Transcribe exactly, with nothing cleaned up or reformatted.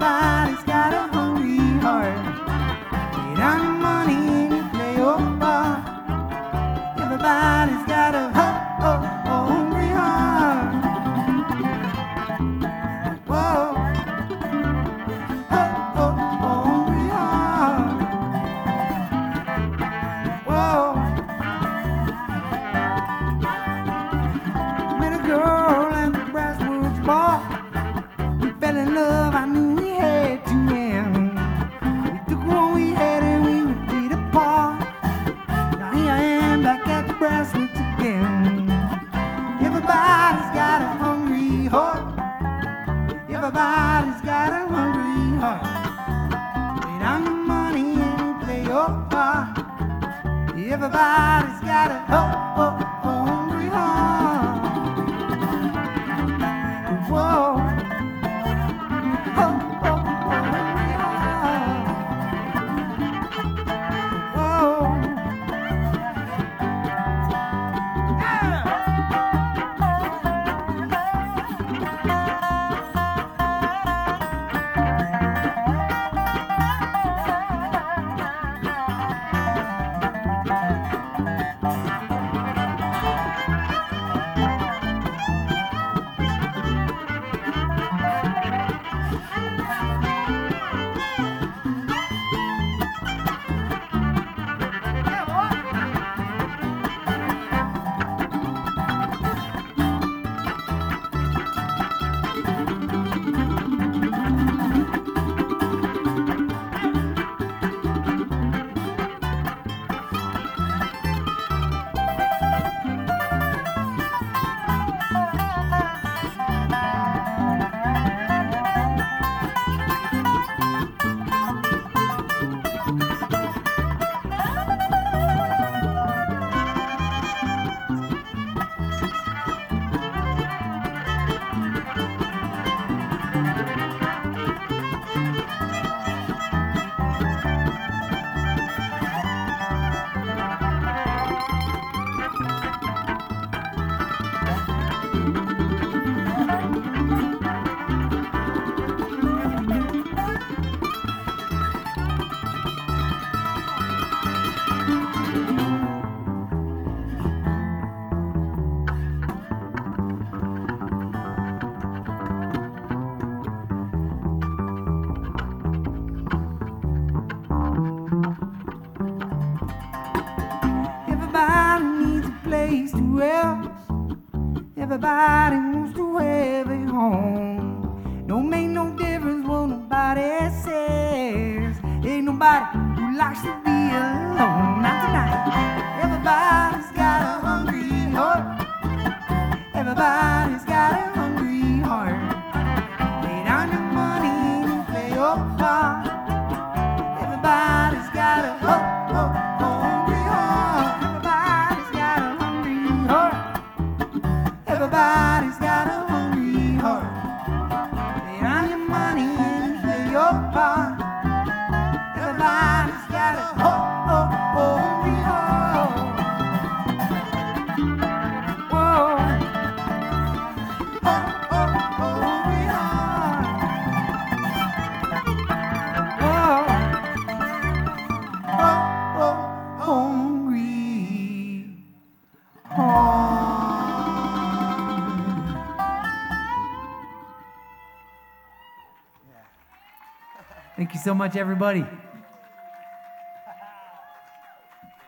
Everybody's got a hungry heart. Lay down your money and you play your part. Everybody's got a ho, ho, ho, hungry heart. Whoa, ho, ho, ho, hungry heart. Whoa. Met a girl at the Brassworks bar. We fell in love, I knew we had to end. We took what we had and we would be apart. Now here I am back at the Brassworks again. Everybody's got a hungry heart. Everybody's got a hungry heart. Lay down your money and play your part. Everybody's got a ho, ho, ho, hungry heart. Whoa. Ho, ho, ho, hungry heart. Whoa. Yeah. Everybody needs a place to rest. Everybody wants to have a home. Don't make no difference what nobody says. Ain't nobody who likes to be alone. Not tonight. Everybody's got a hungry heart. Everybody's got a hungry heart. Lay down your money and play your part. Everybody's got a ho, ho, ho, hungry heart. Everybody's got a hungry heart. Everybody's got a hungry heart. Lay down your money and play your part. Everybody's got a ho, ho, ho, hungry heart. Whoa. Ho, ho, ho, hungry heart. Whoa. Ho, ho, hungry heart. Thank you so much, everybody.